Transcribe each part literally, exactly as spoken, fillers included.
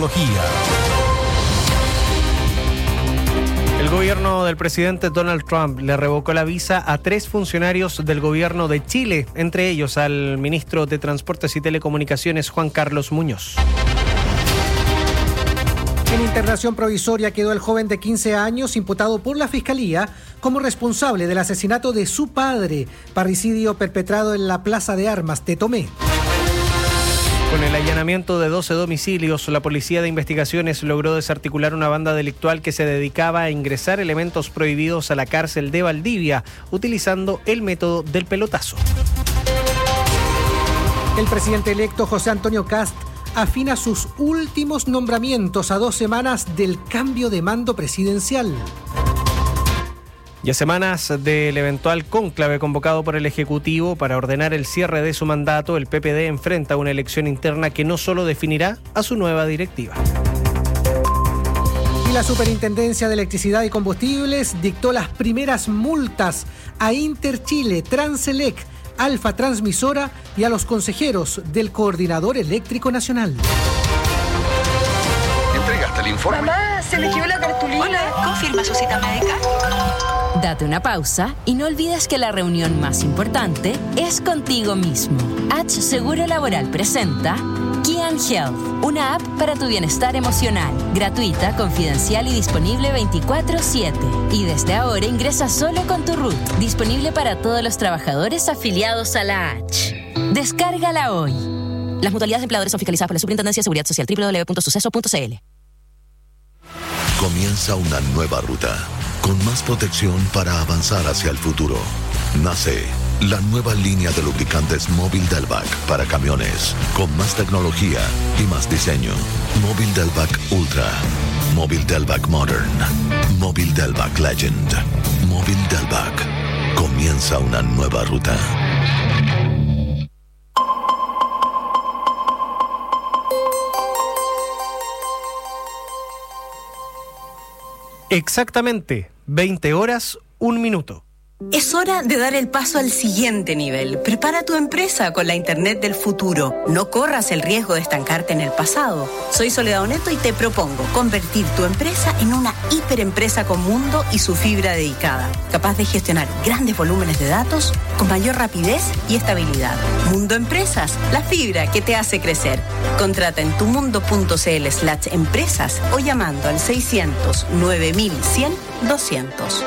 tecnología. El gobierno del presidente Donald Trump le revocó la visa a tres funcionarios del gobierno de Chile, entre ellos al ministro de Transportes y Telecomunicaciones, Juan Carlos Muñoz. En internación provisoria quedó el joven de quince años imputado por la Fiscalía como responsable del asesinato de su padre, parricidio perpetrado en la Plaza de Armas de Tomé. Con el allanamiento de doce domicilios, la Policía de Investigaciones logró desarticular una banda delictual que se dedicaba a ingresar elementos prohibidos a la cárcel de Valdivia, utilizando el método del pelotazo. El presidente electo José Antonio Kast afina sus últimos nombramientos a dos semanas del cambio de mando presidencial. Y a semanas del eventual cónclave convocado por el Ejecutivo para ordenar el cierre de su mandato, el P P D enfrenta una elección interna que no solo definirá a su nueva directiva. Y la Superintendencia de Electricidad y Combustibles dictó las primeras multas a Interchile, Transelec, Alfa Transmisora y a los consejeros del Coordinador Eléctrico Nacional. ¿Entregaste el informe? Mamá, se le quedó la cartulina. Hola, ¿confirma su cita médica? Date una pausa y no olvides que la reunión más importante es contigo mismo. H Seguro Laboral presenta Kian Health, una app para tu bienestar emocional, gratuita, confidencial y disponible veinticuatro siete. Y desde ahora ingresa solo con tu R U T, disponible para todos los trabajadores afiliados a la H. Descárgala hoy. Las mutualidades de empleadores son fiscalizadas por la Superintendencia de Seguridad Social, doble u doble u doble u punto suceso punto c l. Comienza una nueva ruta, con más protección para avanzar hacia el futuro. Nace la nueva línea de lubricantes Móvil Delvac para camiones, con más tecnología y más diseño. Móvil Delvac Ultra, Móvil Delvac Modern, Móvil Delvac Legend, Móvil Delvac. Comienza una nueva ruta. Exactamente, veinte horas, un minuto. Es hora de dar el paso al siguiente nivel. Prepara tu empresa con la Internet del futuro. No corras el riesgo de estancarte en el pasado. Soy Soledad Oneto y te propongo convertir tu empresa en una hiperempresa con mundo y su fibra dedicada, capaz de gestionar grandes volúmenes de datos con mayor rapidez y estabilidad. Mundo Empresas, la fibra que te hace crecer. Contrata en tumundo.cl slash empresas o llamando al seiscientos nueve mil cien doscientos.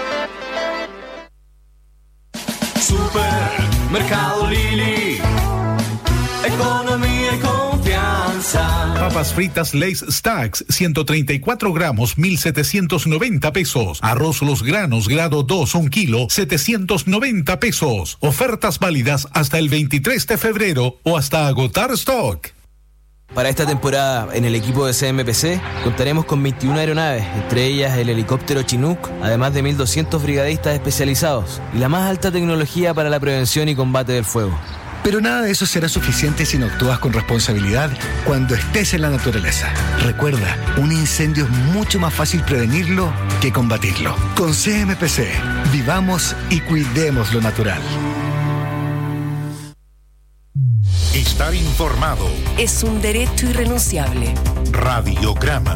Supermercado Lili, economía y confianza. Papas fritas Lay's Stacks, ciento treinta y cuatro gramos, mil setecientos noventa pesos. Arroz Los Granos, grado dos, un kilo, setecientos noventa pesos. Ofertas válidas hasta el veintitrés de febrero o hasta agotar stock. Para esta temporada, en el equipo de C M P C, contaremos con veintiuna aeronaves, entre ellas el helicóptero Chinook, además de mil doscientos brigadistas especializados y la más alta tecnología para la prevención y combate del fuego. Pero nada de eso será suficiente si no actúas con responsabilidad cuando estés en la naturaleza. Recuerda, un incendio es mucho más fácil prevenirlo que combatirlo. Con C M P C, vivamos y cuidemos lo natural. Estar informado es un derecho irrenunciable. Radiograma.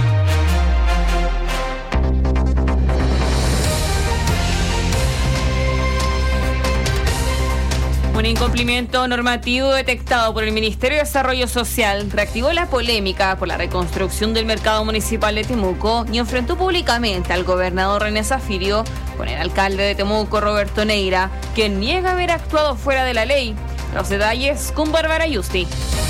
Un incumplimiento normativo detectado por el Ministerio de Desarrollo Social reactivó la polémica por la reconstrucción del mercado municipal de Temuco y enfrentó públicamente al gobernador René Zafirio con el alcalde de Temuco, Roberto Neira, quien niega haber actuado fuera de la ley. Los detalles con Bárbara Yusti.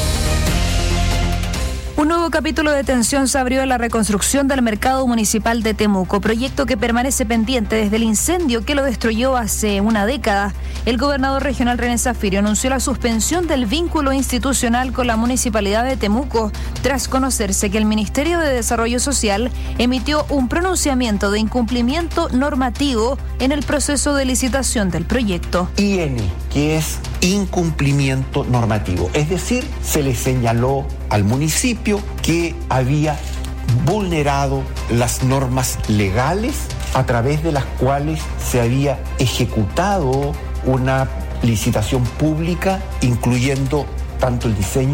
Un nuevo capítulo de tensión se abrió en la reconstrucción del mercado municipal de Temuco, proyecto que permanece pendiente desde el incendio que lo destruyó hace una década. El gobernador regional René Zafirio anunció la suspensión del vínculo institucional con la municipalidad de Temuco, tras conocerse que el Ministerio de Desarrollo Social emitió un pronunciamiento de incumplimiento normativo en el proceso de licitación del proyecto. I N, que es incumplimiento normativo, es decir, se le señaló al municipio que había vulnerado las normas legales a través de las cuales se había ejecutado una licitación pública, incluyendo tanto el diseño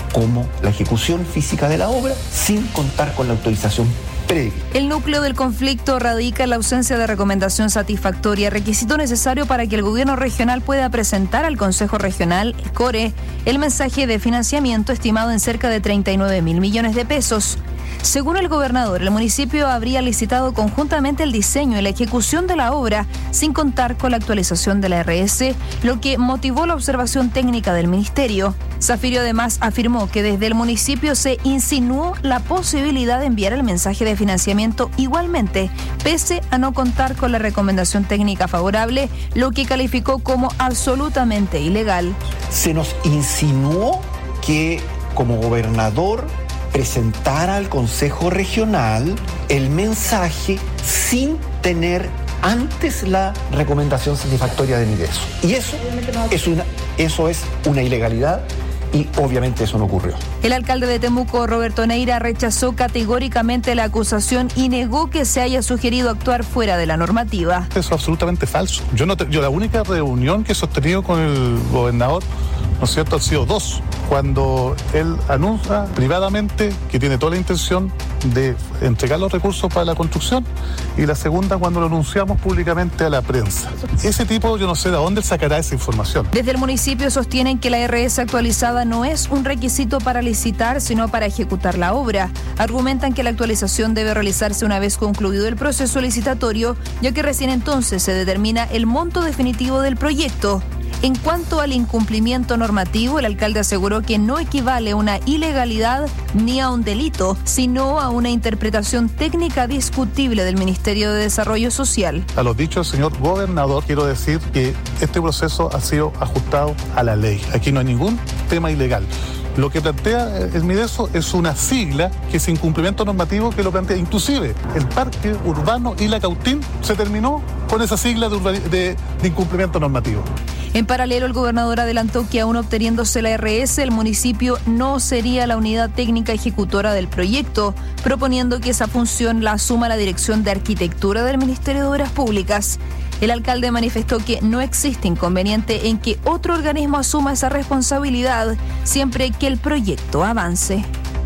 como la ejecución física de la obra sin contar con la autorización previa. El núcleo del conflicto radica en la ausencia de recomendación satisfactoria, requisito necesario para que el gobierno regional pueda presentar al Consejo Regional, el CORE, el mensaje de financiamiento estimado en cerca de treinta y nueve mil millones de pesos. Según el gobernador, el municipio habría licitado conjuntamente el diseño y la ejecución de la obra sin contar con la actualización de la R S, lo que motivó la observación técnica del ministerio. Zafirio además afirmó que desde el municipio se insinuó la posibilidad de enviar el mensaje de financiamiento igualmente, pese a no contar con la recomendación técnica favorable, lo que calificó como absolutamente ilegal. Se nos insinuó que como gobernador presentara al Consejo Regional el mensaje sin tener antes la recomendación satisfactoria de Mideso. Y eso es una, eso es una ilegalidad y obviamente eso no ocurrió. El alcalde de Temuco, Roberto Neira, rechazó categóricamente la acusación y negó que se haya sugerido actuar fuera de la normativa. Eso es absolutamente falso. Yo, no te, yo la única reunión que he sostenido con el gobernador, ¿no es cierto?, han sido dos. Cuando él anuncia privadamente que tiene toda la intención de entregar los recursos para la construcción, y la segunda cuando lo anunciamos públicamente a la prensa. Ese tipo, yo no sé de dónde sacará esa información. Desde el municipio sostienen que la R S actualizada no es un requisito para licitar, sino para ejecutar la obra. Argumentan que la actualización debe realizarse una vez concluido el proceso licitatorio, ya que recién entonces se determina el monto definitivo del proyecto. En cuanto al incumplimiento normativo, el alcalde aseguró que no equivale a una ilegalidad ni a un delito, sino a una interpretación técnica discutible del Ministerio de Desarrollo Social. A los dichos del señor gobernador, quiero decir que este proceso ha sido ajustado a la ley. Aquí no hay ningún tema ilegal. Lo que plantea el Mideso es una sigla que es incumplimiento normativo que lo plantea. Inclusive el parque urbano Isla Cautín se terminó con esa sigla de, urban... de, de incumplimiento normativo. En paralelo, el gobernador adelantó que aún obteniéndose la R S, el municipio no sería la unidad técnica ejecutora del proyecto, proponiendo que esa función la asuma la Dirección de Arquitectura del Ministerio de Obras Públicas. El alcalde manifestó que no existe inconveniente en que otro organismo asuma esa responsabilidad, siempre que el proyecto avance.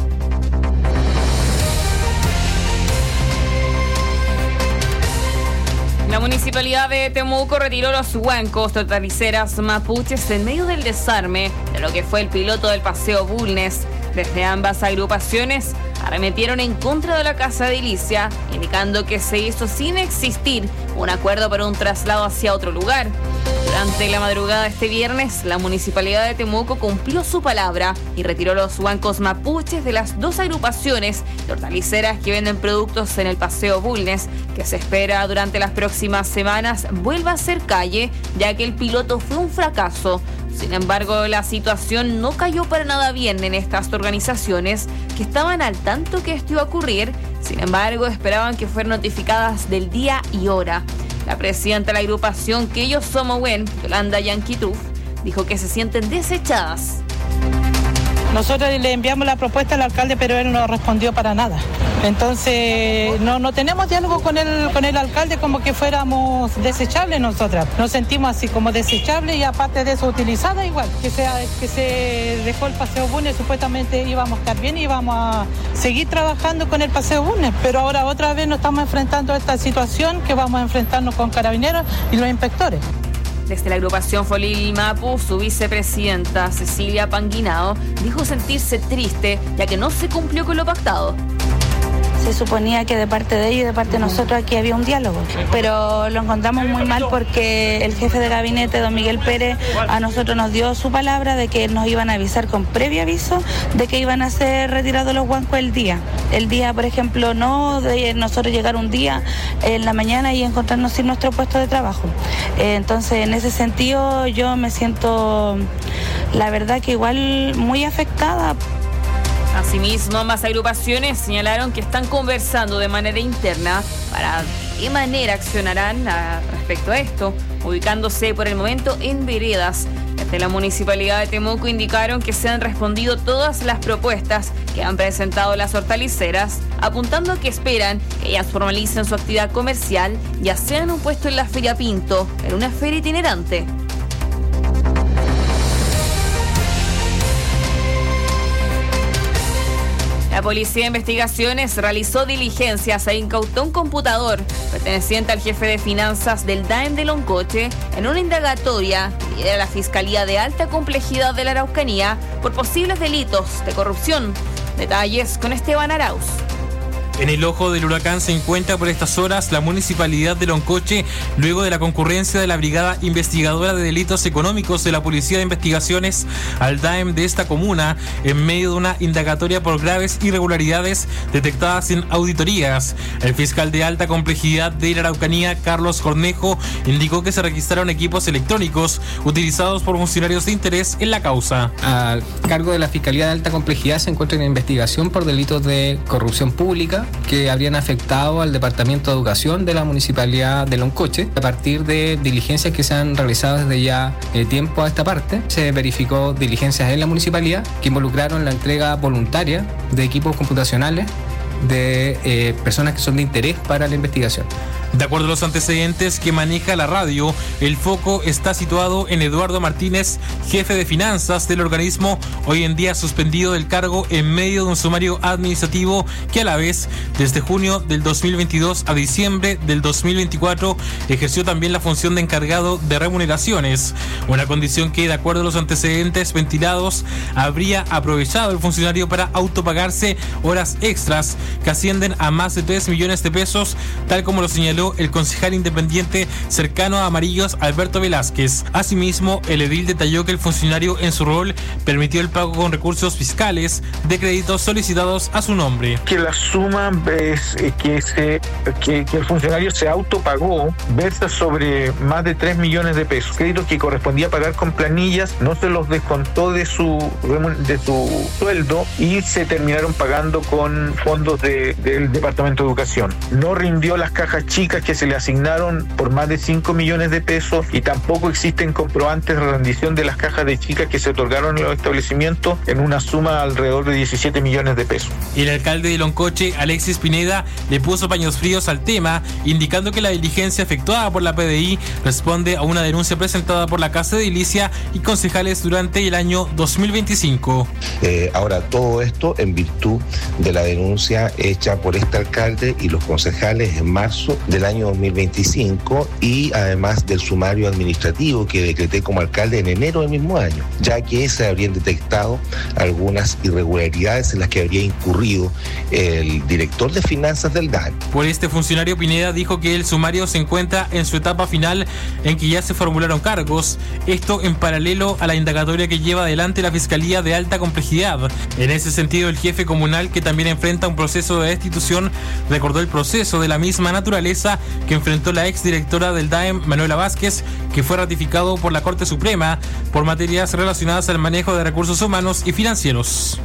La municipalidad de Temuco retiró los huancos totaliceras mapuches en medio del desarme de lo que fue el piloto del Paseo Bulnes. Desde ambas agrupaciones arremetieron en contra de la Casa de Ilicia, indicando que se hizo sin existir un acuerdo para un traslado hacia otro lugar. Durante la madrugada de este viernes, la municipalidad de Temuco cumplió su palabra y retiró los huancos mapuches de las dos agrupaciones de hortaliceras que venden productos en el Paseo Bulnes, que se espera durante las próximas semanas vuelva a ser calle, ya que el piloto fue un fracaso. Sin embargo, la situación no cayó para nada bien en estas organizaciones, que estaban al tanto que esto iba a ocurrir. Sin embargo, esperaban que fueran notificadas del día y hora. La presidenta de la agrupación Que Ellos Somos Buen, Yolanda Yanquituf, dijo que se sienten desechadas. Nosotros le enviamos la propuesta al alcalde, pero él no respondió para nada. Entonces, no, no tenemos diálogo con el, con el alcalde como que fuéramos desechables nosotras. Nos sentimos así como desechables y aparte de eso utilizada igual. Que, sea, que se dejó el Paseo Bulnes, supuestamente íbamos a estar bien y íbamos a seguir trabajando con el Paseo Bulnes. Pero ahora otra vez nos estamos enfrentando a esta situación que vamos a enfrentarnos con carabineros y los inspectores. Desde la agrupación Folil Mapu, su vicepresidenta Cecilia Panguinao dijo sentirse triste ya que no se cumplió con lo pactado. Se suponía que de parte de ellos y de parte de nosotros aquí había un diálogo, pero lo encontramos muy mal porque el jefe de gabinete, don Miguel Pérez, a nosotros nos dio su palabra de que nos iban a avisar con previo aviso de que iban a ser retirados los huancos el día. El día, por ejemplo, no de nosotros llegar un día en la mañana y encontrarnos sin nuestro puesto de trabajo. Entonces, en ese sentido, yo me siento, la verdad, que igual muy afectada. Asimismo, ambas agrupaciones señalaron que están conversando de manera interna para qué manera accionarán a, respecto a esto, ubicándose por el momento en veredas. Desde la Municipalidad de Temuco indicaron que se han respondido todas las propuestas que han presentado las hortaliceras, apuntando a que esperan que ellas formalicen su actividad comercial, ya sea en un puesto en la Feria Pinto, en una feria itinerante. La Policía de Investigaciones realizó diligencias e incautó un computador perteneciente al jefe de finanzas del D A E M de Loncoche en una indagatoria que lidera la Fiscalía de Alta Complejidad de la Araucanía por posibles delitos de corrupción. Detalles con Esteban Arauz. En el ojo del huracán se encuentra por estas horas la municipalidad de Loncoche, luego de la concurrencia de la Brigada Investigadora de Delitos Económicos de la Policía de Investigaciones al D A E M de esta comuna, en medio de una indagatoria por graves irregularidades detectadas en auditorías. El fiscal de alta complejidad de la Araucanía, Carlos Cornejo, indicó que se registraron equipos electrónicos utilizados por funcionarios de interés en la causa. A cargo de la Fiscalía de Alta Complejidad se encuentra en investigación por delitos de corrupción pública que habrían afectado al Departamento de Educación de la Municipalidad de Loncoche. A partir de diligencias que se han realizado desde ya eh, tiempo a esta parte, se verificó diligencias en la municipalidad que involucraron la entrega voluntaria de equipos computacionales de eh, personas que son de interés para la investigación. De acuerdo a los antecedentes que maneja la radio, el foco está situado en Eduardo Martínez, jefe de finanzas del organismo, hoy en día suspendido del cargo en medio de un sumario administrativo que a la vez, desde junio del dos mil veintidós a diciembre del dos mil veinticuatro, ejerció también la función de encargado de remuneraciones, una condición que, de acuerdo a los antecedentes ventilados, habría aprovechado el funcionario para autopagarse horas extras que ascienden a más de tres millones de pesos, tal como lo señaló el concejal independiente cercano a Amarillos, Alberto Velázquez. Asimismo, el edil detalló que el funcionario en su rol permitió el pago con recursos fiscales de créditos solicitados a su nombre. Que la suma es que, se, que, que el funcionario se autopagó versa sobre más de tres millones de pesos. Créditos que correspondía pagar con planillas, no se los descontó de su, de su sueldo y se terminaron pagando con fondos de, del Departamento de Educación. No rindió las cajas chicas que se le asignaron por más de cinco millones de pesos y tampoco existen comprobantes de rendición de las cajas de chicas que se otorgaron en los establecimientos en una suma alrededor de diecisiete millones de pesos. El alcalde de Loncoche, Alexis Pineda, le puso paños fríos al tema, indicando que la diligencia efectuada por la P D I responde a una denuncia presentada por la Casa de Edilicia y concejales durante el año dos mil veinticinco. Eh, ahora, todo esto en virtud de la denuncia hecha por este alcalde y los concejales en marzo del año dos mil veinticinco y además del sumario administrativo que decreté como alcalde en enero del mismo año, ya que se habrían detectado algunas irregularidades en las que habría incurrido el director de finanzas del D A E M. Por este funcionario, Pineda dijo que el sumario se encuentra en su etapa final en que ya se formularon cargos, esto en paralelo a la indagatoria que lleva adelante la Fiscalía de Alta Complejidad. En ese sentido, el jefe comunal, que también enfrenta un proceso de destitución, recordó el proceso de la misma naturaleza que enfrentó la exdirectora del D A E M, Manuela Vázquez, que fue ratificado por la Corte Suprema por materias relacionadas al manejo de recursos humanos y financieros.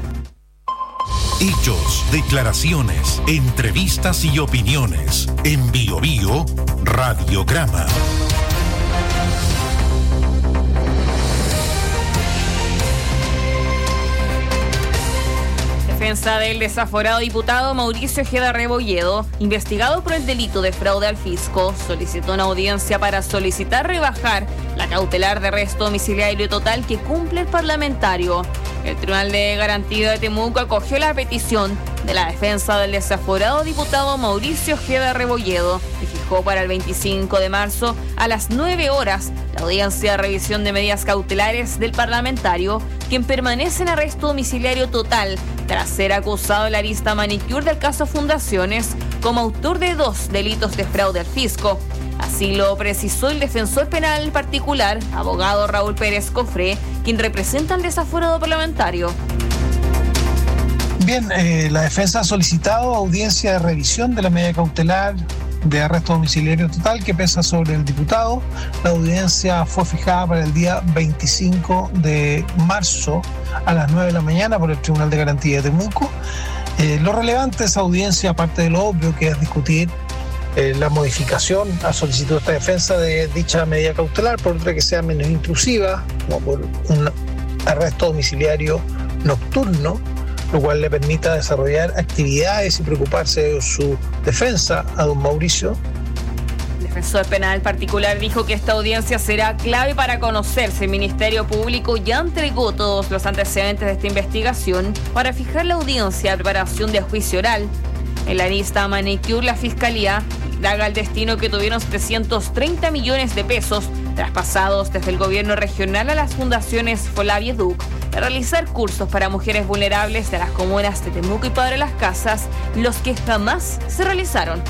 Hechos, declaraciones, entrevistas y opiniones. En Bio Bio, Radiograma. Defensa del desaforado diputado Mauricio Ojeda Rebolledo, investigado por el delito de fraude al fisco, solicitó una audiencia para solicitar rebajar la cautelar de arresto domiciliario total que cumple el parlamentario. El Tribunal de Garantía de Temuco acogió la petición de la defensa del desaforado diputado Mauricio Ojeda Rebolledo y fijó para el veinticinco de marzo a las nueve horas la audiencia de revisión de medidas cautelares del parlamentario, quien permanece en arresto domiciliario total tras ser acusado de la arista manicure del caso Fundaciones como autor de dos delitos de fraude al fisco. Así lo precisó el defensor penal particular, abogado Raúl Pérez Cofré, quien representa al desaforado parlamentario. Bien, eh, la defensa ha solicitado audiencia de revisión de la medida cautelar de arresto domiciliario total que pesa sobre el diputado. La audiencia fue fijada para el día veinticinco de marzo a las nueve de la mañana por el Tribunal de Garantía de Temuco. Eh, lo relevante de esa audiencia, aparte de lo obvio que es discutir eh, la modificación a solicitud de esta defensa de dicha medida cautelar, por otra que sea menos intrusiva, como por un arresto domiciliario nocturno, lo cual le permita desarrollar actividades y preocuparse de su defensa a don Mauricio. defensor penal particular dijo que esta audiencia será clave para conocer si el Ministerio Público ya entregó todos los antecedentes de esta investigación para fijar la audiencia de preparación de juicio oral. En la lista Manicure, la Fiscalía indaga el destino que tuvieron setecientos treinta millones de pesos traspasados desde el gobierno regional a las fundaciones Fola y Educ para realizar cursos para mujeres vulnerables de las comunas de Temuco y Padre Las Casas, los que jamás se realizaron.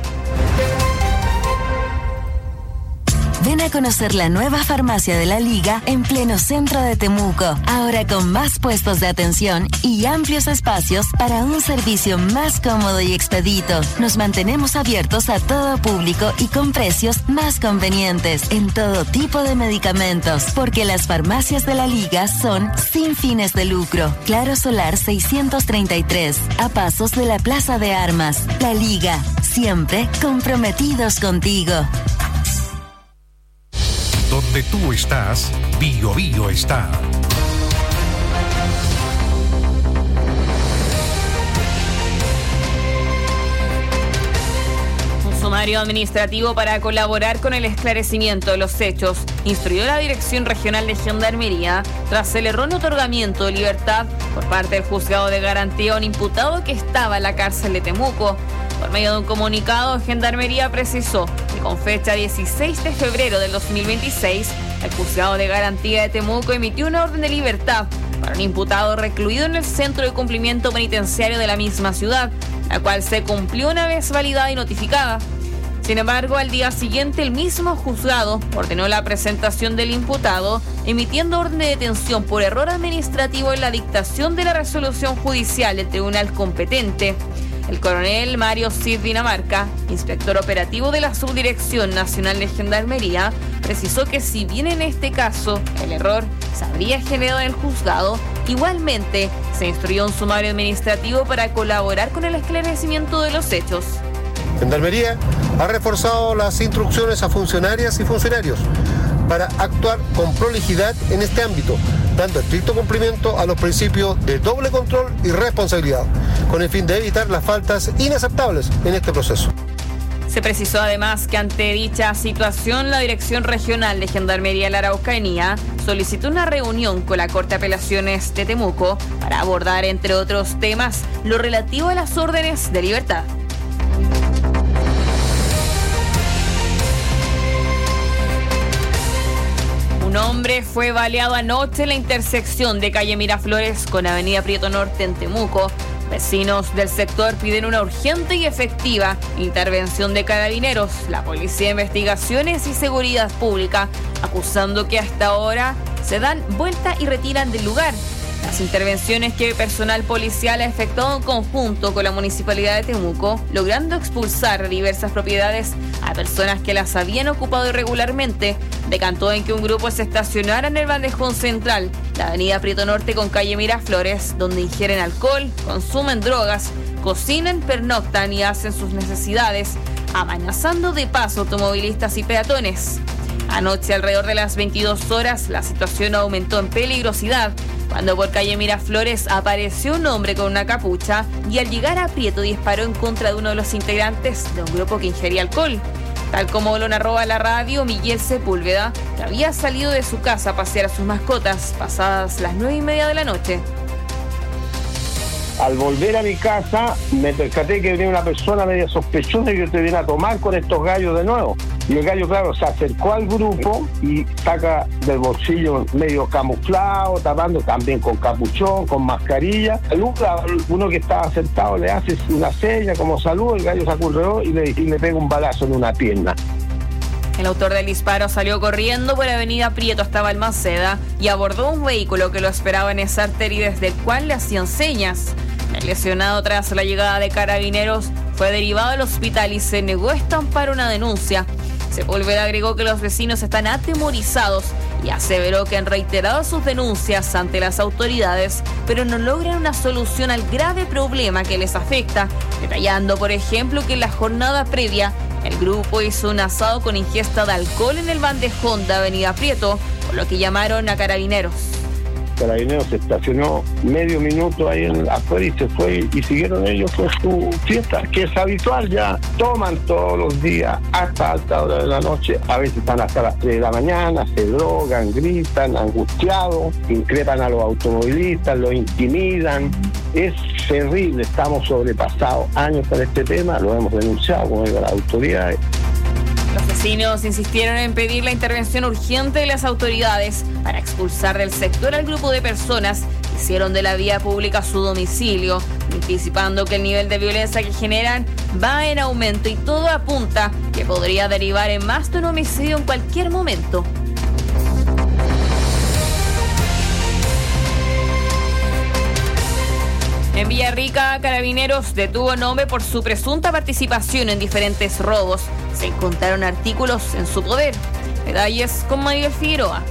Ven a conocer la nueva farmacia de la Liga en pleno centro de Temuco, ahora con más puestos de atención y amplios espacios para un servicio más cómodo y expedito. Nos mantenemos abiertos a todo público y con precios más convenientes en todo tipo de medicamentos, porque las farmacias de la Liga son sin fines de lucro. Claro Solar seiscientos treinta y tres, a pasos de la Plaza de Armas. La Liga, siempre comprometidos contigo. Donde tú estás, Bio Bio está. Un sumario administrativo para colaborar con el esclarecimiento de los hechos instruyó la Dirección Regional de Gendarmería tras el erróneo otorgamiento de libertad por parte del Juzgado de Garantía a un imputado que estaba en la cárcel de Temuco. Por medio de un comunicado, Gendarmería precisó que con fecha dieciséis de febrero del dos mil veintiséis, el Juzgado de Garantía de Temuco emitió una orden de libertad para un imputado recluido en el Centro de Cumplimiento Penitenciario de la misma ciudad, la cual se cumplió una vez validada y notificada. Sin embargo, al día siguiente, el mismo juzgado ordenó la presentación del imputado, emitiendo orden de detención por error administrativo en la dictación de la resolución judicial del tribunal competente. El coronel Mario Cid Dinamarca, inspector operativo de la Subdirección Nacional de Gendarmería, precisó que si bien en este caso el error se habría generado en el juzgado, igualmente se instruyó un sumario administrativo para colaborar con el esclarecimiento de los hechos. Gendarmería ha reforzado las instrucciones a funcionarias y funcionarios para actuar con prolijidad en este ámbito, dando estricto cumplimiento a los principios de doble control y responsabilidad, con el fin de evitar las faltas inaceptables en este proceso. Se precisó además que ante dicha situación, la Dirección Regional de Gendarmería de la Araucanía solicitó una reunión con la Corte de Apelaciones de Temuco para abordar, entre otros temas, lo relativo a las órdenes de libertad. Un hombre fue baleado anoche en la intersección de calle Miraflores con avenida Prieto Norte en Temuco. Vecinos del sector piden una urgente y efectiva intervención de carabineros, la Policía de Investigaciones y Seguridad Pública, acusando que hasta ahora se dan vuelta y retiran del lugar. Las intervenciones que personal policial ha efectuado en conjunto con la Municipalidad de Temuco, logrando expulsar diversas propiedades a personas que las habían ocupado irregularmente, decantó en que un grupo se estacionara en el bandejón central, la avenida Prieto Norte con calle Miraflores, donde ingieren alcohol, consumen drogas, cocinan, pernoctan y hacen sus necesidades, amenazando de paso automovilistas y peatones. Anoche, alrededor de las veintidós horas, la situación aumentó en peligrosidad, cuando por calle Miraflores apareció un hombre con una capucha y al llegar a Prieto disparó en contra de uno de los integrantes de un grupo que ingería alcohol. Tal como lo narró a la radio Miguel Sepúlveda, que había salido de su casa a pasear a sus mascotas pasadas las nueve y media de la noche. Al volver a mi casa, me percaté que venía una persona media sospechosa y que te viene a tomar con estos gallos de nuevo. Y el gallo, claro, se acercó al grupo y saca del bolsillo medio camuflado, tapando también con capuchón, con mascarilla. Uno que estaba sentado le hace una seña como saludo, el gallo saca un reloj y le, y le pega un balazo en una pierna. El autor del disparo salió corriendo por la avenida Prieto hasta Balmaceda y abordó un vehículo que lo esperaba en esa arteria desde el cual le hacían señas. El lesionado, tras la llegada de carabineros, fue derivado al hospital y se negó a estampar una denuncia. Sepúlveda agregó que los vecinos están atemorizados y aseveró que han reiterado sus denuncias ante las autoridades, pero no logran una solución al grave problema que les afecta, detallando, por ejemplo, que en la jornada previa el grupo hizo un asado con ingesta de alcohol en el bandejón de avenida Prieto, por lo que llamaron a carabineros. Carabineros se estacionó medio minuto ahí en afuera y se fue y siguieron ellos con su fiesta, que es habitual ya. Toman todos los días hasta alta hora de la noche, a veces están hasta las tres de la mañana, se drogan, gritan, angustiados, increpan a los automovilistas, los intimidan. Es terrible, estamos sobrepasados años con este tema, lo hemos denunciado con las autoridades. Los vecinos insistieron en pedir la intervención urgente de las autoridades para expulsar del sector al grupo de personas que hicieron de la vía pública su domicilio, anticipando que el nivel de violencia que generan va en aumento y todo apunta que podría derivar en más de un homicidio en cualquier momento. En Villarrica, Carabineros detuvo a un hombre por su presunta participación en diferentes robos. Se encontraron artículos en su poder. Detalles con María Figueroa.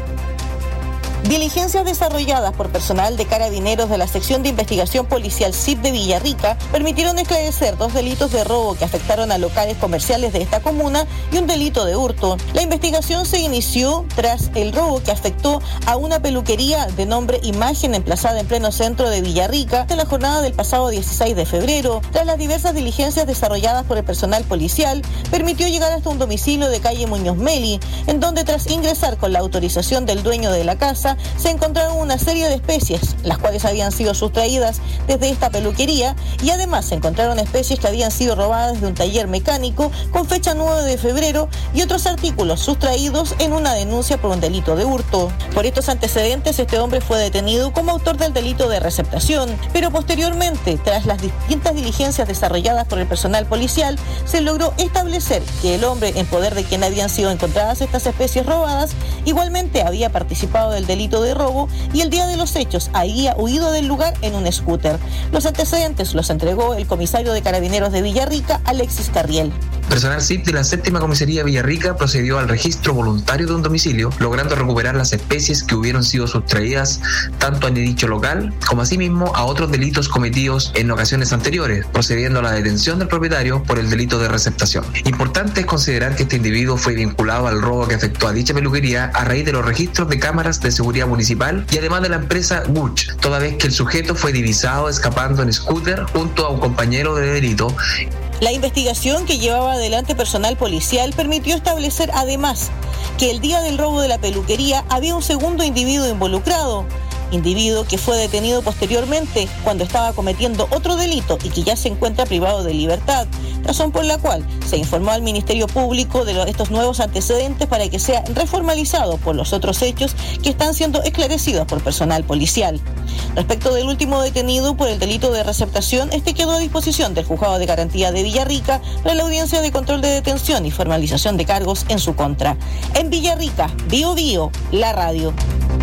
Diligencias desarrolladas por personal de Carabineros de la Sección de Investigación Policial C I P de Villarrica permitieron esclarecer dos delitos de robo que afectaron a locales comerciales de esta comuna y un delito de hurto. La investigación se inició tras el robo que afectó a una peluquería de nombre Imagen emplazada en pleno centro de Villarrica en la jornada del pasado dieciséis de febrero. Tras las diversas diligencias desarrolladas por el personal policial, permitió llegar hasta un domicilio de calle Muñoz Meli, en donde tras ingresar con la autorización del dueño de la casa, se encontraron una serie de especies, las cuales habían sido sustraídas desde esta peluquería, y además se encontraron especies que habían sido robadas de un taller mecánico con fecha nueve de febrero y otros artículos sustraídos en una denuncia por un delito de hurto. Por estos antecedentes, este hombre fue detenido como autor del delito de receptación, pero posteriormente, tras las distintas diligencias desarrolladas por el personal policial, se logró establecer que el hombre en poder de quien habían sido encontradas estas especies robadas, igualmente había participado del delito de robo y el día de los hechos había huido del lugar en un scooter. Los antecedentes los entregó el comisario de Carabineros de Villarrica, Alexis Carriel. Personal C I P de la séptima comisaría Villarrica procedió al registro voluntario de un domicilio, logrando recuperar las especies que hubieron sido sustraídas tanto a dicho local como asimismo a otros delitos cometidos en ocasiones anteriores, procediendo a la detención del propietario por el delito de receptación. Importante es considerar que este individuo fue vinculado al robo que afectó a dicha peluquería a raíz de los registros de cámaras de seguridad municipal y además de la empresa Gucci, toda vez que el sujeto fue divisado escapando en scooter junto a un compañero de delito. La investigación que llevaba adelante personal policial permitió establecer además que el día del robo de la peluquería había un segundo individuo involucrado, individuo que fue detenido posteriormente cuando estaba cometiendo otro delito y que ya se encuentra privado de libertad, razón por la cual se informó al Ministerio Público de los, estos nuevos antecedentes para que sea reformalizado por los otros hechos que están siendo esclarecidos por personal policial. Respecto del último detenido por el delito de receptación, este quedó a disposición del Juzgado de Garantía de Villarrica para la audiencia de control de detención y formalización de cargos en su contra. En Villarrica, Bio Bio, la radio.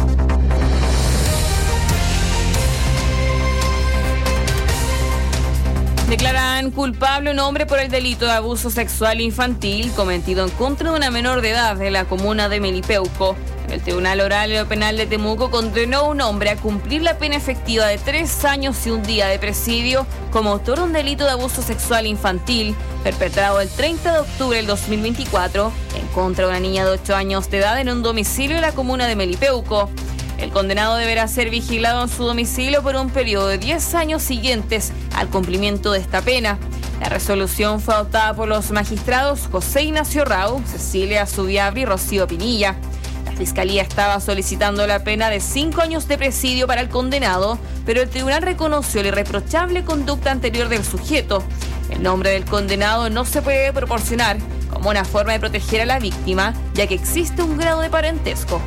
Declaran culpable un hombre por el delito de abuso sexual infantil cometido en contra de una menor de edad de la comuna de Melipeuco. El Tribunal Oral y Penal de Temuco condenó a un hombre a cumplir la pena efectiva de tres años y un día de presidio como autor de un delito de abuso sexual infantil perpetrado el treinta de octubre del dos mil veinticuatro en contra de una niña de ocho años de edad en un domicilio de la comuna de Melipeuco. El condenado deberá ser vigilado en su domicilio por un periodo de diez años siguientes al cumplimiento de esta pena. La resolución fue adoptada por los magistrados José Ignacio Rau, Cecilia Zubiabri y Rocío Pinilla. La Fiscalía estaba solicitando la pena de cinco años de presidio para el condenado, pero el tribunal reconoció la irreprochable conducta anterior del sujeto. El nombre del condenado no se puede proporcionar como una forma de proteger a la víctima, ya que existe un grado de parentesco.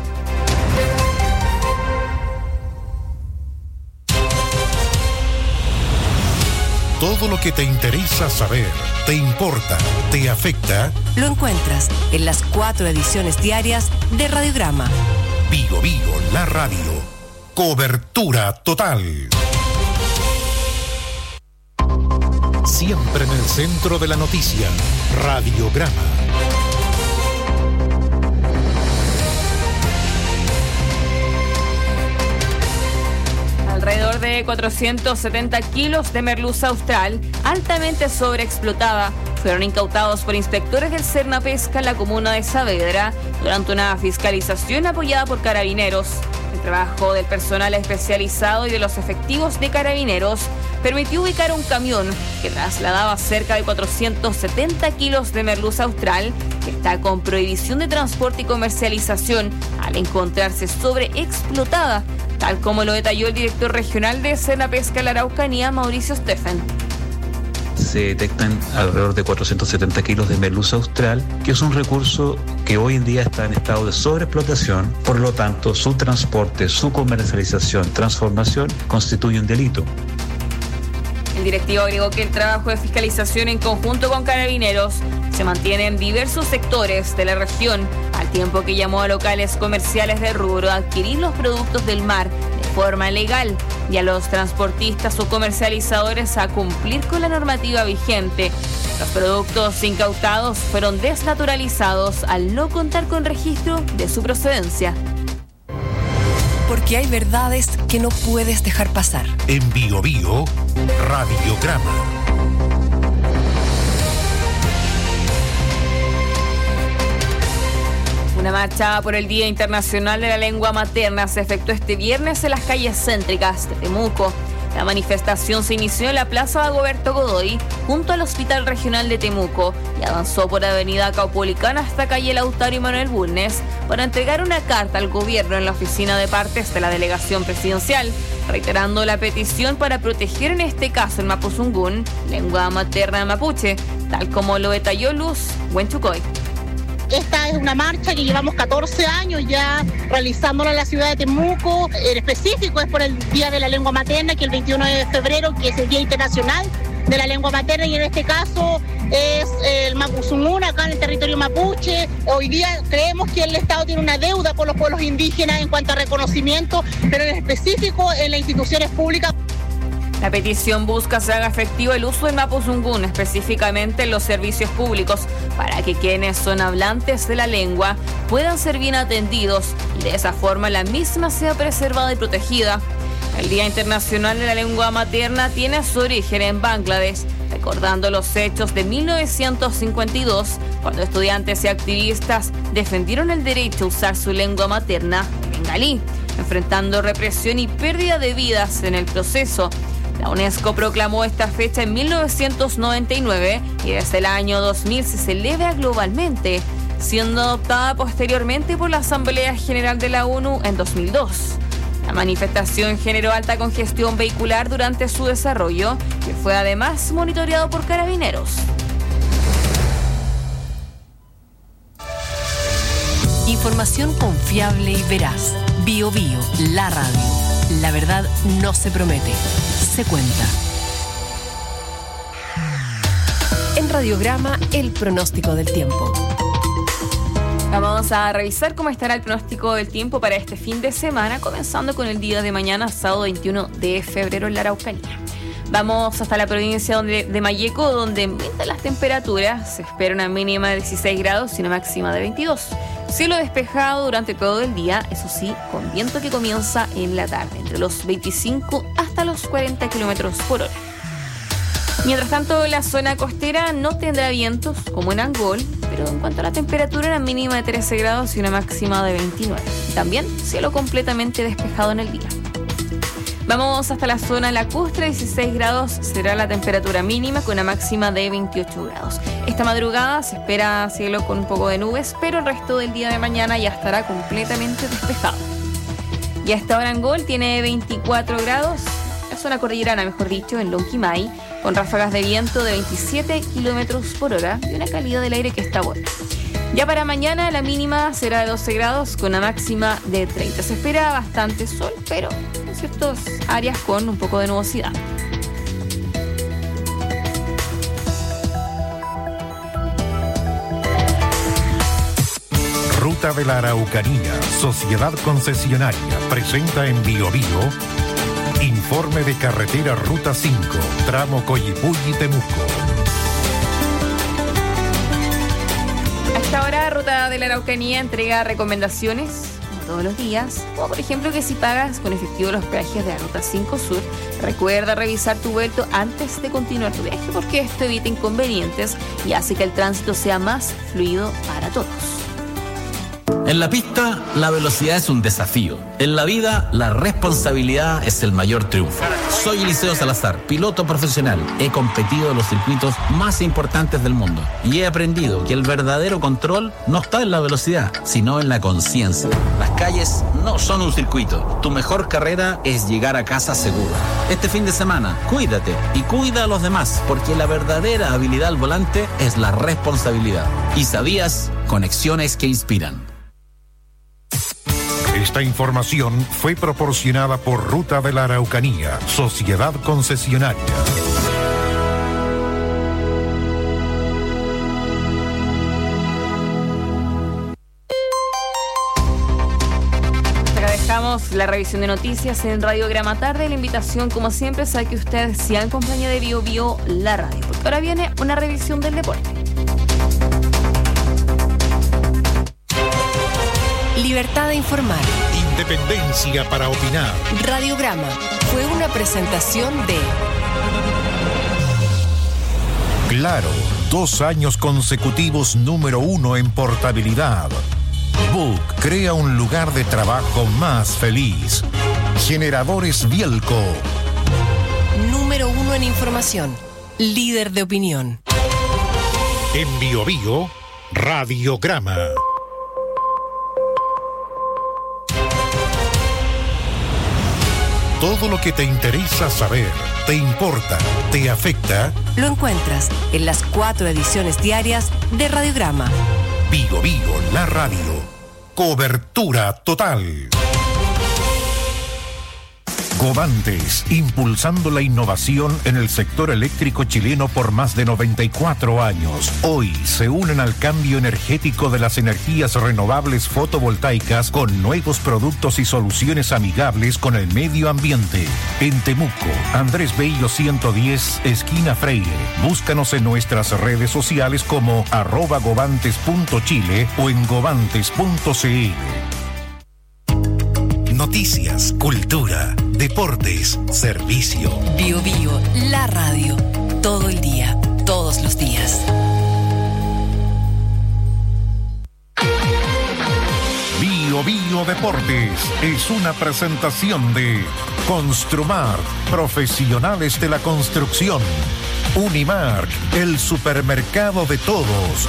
Todo lo que te interesa saber, te importa, te afecta, lo encuentras en las cuatro ediciones diarias de Radiograma. Bio Bio, la radio. Cobertura total. Siempre en el centro de la noticia. Radiograma. Alrededor de cuatrocientos setenta kilos de merluza austral, altamente sobreexplotada, fueron incautados por inspectores del Sernapesca en la comuna de Saavedra durante una fiscalización apoyada por Carabineros. trabajo del personal especializado y de los efectivos de Carabineros permitió ubicar un camión que trasladaba cerca de cuatrocientos setenta kilos de merluza austral, que está con prohibición de transporte y comercialización al encontrarse sobreexplotada, tal como lo detalló el director regional de Senapesca La Araucanía, Mauricio Steffen. Se detectan alrededor de cuatrocientos setenta kilos de merluza austral, que es un recurso que hoy en día está en estado de sobreexplotación. Por lo tanto, su transporte, su comercialización, transformación constituye un delito. El directivo agregó que el trabajo de fiscalización en conjunto con Carabineros se mantiene en diversos sectores de la región, al tiempo que llamó a locales comerciales del rubro a adquirir los productos del mar de forma legal y a los transportistas o comercializadores a cumplir con la normativa vigente. Los productos incautados fueron desnaturalizados al no contar con registro de su procedencia. Porque hay verdades que no puedes dejar pasar. En Bio Bio, Radiograma. Una marcha por el Día Internacional de la Lengua Materna se efectuó este viernes en las calles céntricas de Temuco. La manifestación se inició en la Plaza Dagoberto Godoy, junto al Hospital Regional de Temuco, y avanzó por Avenida Caupolicán hasta calle Lautaro y Manuel Bulnes para entregar una carta al gobierno en la oficina de partes de la delegación presidencial, reiterando la petición para proteger en este caso el mapuzungún, lengua materna mapuche, tal como lo detalló Luz Huenchucoy. Esta es una marcha que llevamos catorce años ya realizándola en la ciudad de Temuco. En específico es por el Día de la Lengua Materna, que es el veintiuno de febrero, que es el Día Internacional de la Lengua Materna, y en este caso es el mapuzungún acá en el territorio mapuche. Hoy día creemos que el Estado tiene una deuda por los pueblos indígenas en cuanto a reconocimiento, pero en específico en las instituciones públicas. La petición busca se haga efectivo el uso del mapuzungún, específicamente en los servicios públicos, para que quienes son hablantes de la lengua puedan ser bien atendidos y de esa forma la misma sea preservada y protegida. El Día Internacional de la Lengua Materna tiene su origen en Bangladesh, recordando los hechos de mil novecientos cincuenta y dos, cuando estudiantes y activistas defendieron el derecho a usar su lengua materna, bengalí, enfrentando represión y pérdida de vidas en el proceso. La UNESCO proclamó esta fecha en mil novecientos noventa y nueve y desde el año dos mil se celebra globalmente, siendo adoptada posteriormente por la Asamblea General de la ONU en dos mil dos. La manifestación generó alta congestión vehicular durante su desarrollo, que fue además monitoreado por Carabineros. Información confiable y veraz. Bio Bio, la radio. La verdad no se promete, se cuenta. En Radiograma, el pronóstico del tiempo. Vamos a revisar cómo estará el pronóstico del tiempo para este fin de semana, comenzando con el día de mañana, sábado veintiuno de febrero en la Araucanía. Vamos hasta la provincia donde, de Malleco, donde aumentan las temperaturas. Se espera una mínima de dieciséis grados y una máxima de veintidós. Cielo despejado durante todo el día, eso sí, con viento que comienza en la tarde, entre los veinticinco hasta los cuarenta kilómetros por hora. Mientras tanto, la zona costera no tendrá vientos, como en Angol, pero en cuanto a la temperatura, una mínima de trece grados y una máxima de veintinueve. También cielo completamente despejado en el día. Vamos hasta la zona lacustre, dieciséis grados será la temperatura mínima con una máxima de veintiocho grados. Esta madrugada se espera cielo con un poco de nubes, pero el resto del día de mañana ya estará completamente despejado. Y a esta hora Angol tiene veinticuatro grados, la zona cordillerana, mejor dicho, en Lonquimay, con ráfagas de viento de veintisiete kilómetros por hora y una calidad del aire que está buena. Ya para mañana la mínima será de doce grados con una máxima de treinta. Se espera bastante sol, pero en ciertas áreas con un poco de nubosidad. Ruta de la Araucanía, Sociedad Concesionaria, presenta en Bio Bio informe de carretera Ruta cinco, tramo Coyipulli-Temuco. Hasta ahora, Ruta de la Araucanía entrega recomendaciones, como todos los días, como por ejemplo que si pagas con efectivo los peajes de la Ruta cinco Sur, recuerda revisar tu vuelto antes de continuar tu viaje, porque esto evita inconvenientes y hace que el tránsito sea más fluido para todos. En la pista, la velocidad es un desafío. En la vida, la responsabilidad es el mayor triunfo. Soy Eliseo Salazar, piloto profesional. He competido en los circuitos más importantes del mundo y he aprendido que el verdadero control no está en la velocidad, sino en la conciencia. Las calles no son un circuito. Tu mejor carrera es llegar a casa seguro. Este fin de semana, cuídate y cuida a los demás, porque la verdadera habilidad al volante es la responsabilidad. ¿Y sabías? Conexiones que inspiran. Esta información fue proporcionada por Ruta de la Araucanía, Sociedad Concesionaria. Acá dejamos la revisión de noticias en Radiograma Tarde. La invitación, como siempre, es a que ustedes sigan en compañía de Bio Bio, la radio, porque ahora viene una revisión del deporte. Libertad de informar. Independencia para opinar. Radiograma fue una presentación de Claro, dos años consecutivos número uno en portabilidad. Book crea un lugar de trabajo más feliz. Generadores Bielco. Número uno en información. Líder de opinión. En Bio Bio, Radiograma. Todo lo que te interesa saber, te importa, te afecta, lo encuentras en las cuatro ediciones diarias de Radiograma. Bio Bio, la radio. Cobertura total. Govantes, impulsando la innovación en el sector eléctrico chileno por más de noventa y cuatro años. Hoy se unen al cambio energético de las energías renovables fotovoltaicas con nuevos productos y soluciones amigables con el medio ambiente. En Temuco, Andrés Bello ciento diez, esquina Freire. Búscanos en nuestras redes sociales como arroba govantes punto chile o en govantes punto cl. Noticias, cultura, deportes, servicio. Bio Bio, la radio. Todo el día, todos los días. Bio Bio Deportes es una presentación de Construmar, profesionales de la construcción. Unimark, el supermercado de todos.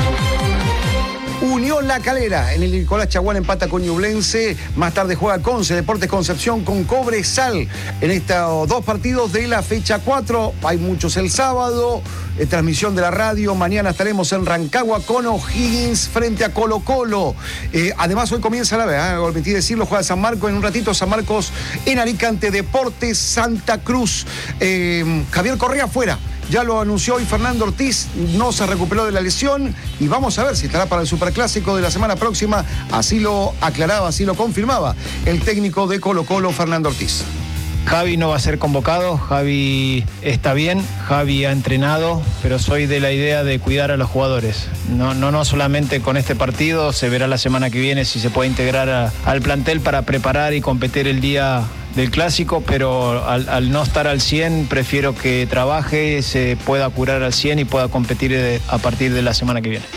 Unión La Calera, en el Nicolás Chaguán empata con Ñublense, más tarde juega Conce, Deportes Concepción con Cobresal. En estos dos partidos de la fecha cuatro, hay muchos el sábado, eh, transmisión de la radio, mañana estaremos en Rancagua con O'Higgins frente a Colo Colo. Eh, además hoy comienza la vez, ¿eh? Olvidé decirlo, juega San Marcos, en un ratito San Marcos en Arica, Deportes Santa Cruz. Eh, Javier Correa fuera. Ya lo anunció hoy Fernando Ortiz, no se recuperó de la lesión y vamos a ver si estará para el Superclásico de la semana próxima. Así lo aclaraba, así lo confirmaba el técnico de Colo Colo, Fernando Ortiz. Javi no va a ser convocado, Javi está bien, Javi ha entrenado, pero soy de la idea de cuidar a los jugadores. No, no, no solamente con este partido, se verá la semana que viene si se puede integrar a, al plantel para preparar y competir el día del clásico, pero al, al no estar al cien, prefiero que trabaje, se pueda curar al cien y pueda competir de, a partir de la semana que viene.